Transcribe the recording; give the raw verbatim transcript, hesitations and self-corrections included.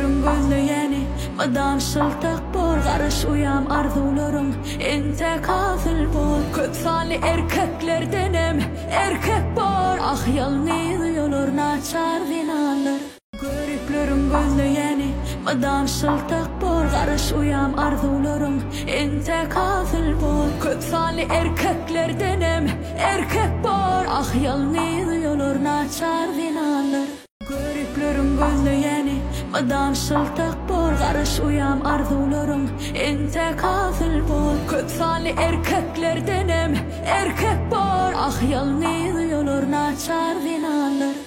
Görüplerin gözlü yeni Madam şıltık bor Karış uyam arzularım Ente kafil bol Kötfali erkeklerdenim Erkek bor Ah yalnız yolur naçar binalar Görüplerin gözlü yeni Madam şıltık bor Karış uyam arzularım Ente kafil bol Kötfali erkeklerdenim Erkek bor Ah yalnız yolur naçar binalar Görüplerin gözlü yeni Madam şıltık bor Karış uyam arzularım Ente kafil bol Kötfali erkeklerdenim Erkek bor Ah yalnız yolur naçar binalar